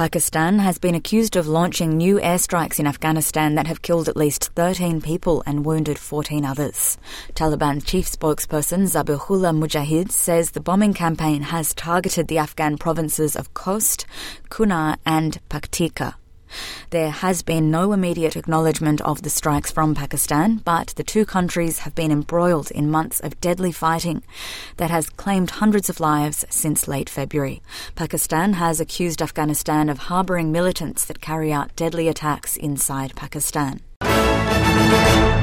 Pakistan has been accused of launching new airstrikes in Afghanistan that have killed at least 13 people and wounded 14 others. Taliban chief spokesperson Zabihullah Mujahid says the bombing campaign has targeted the Afghan provinces of Khost, Kunar and Paktika. There has been no immediate acknowledgement of the strikes from Pakistan, but the two countries have been embroiled in months of deadly fighting that has claimed hundreds of lives since late February. Pakistan has accused Afghanistan of harbouring militants that carry out deadly attacks inside Pakistan.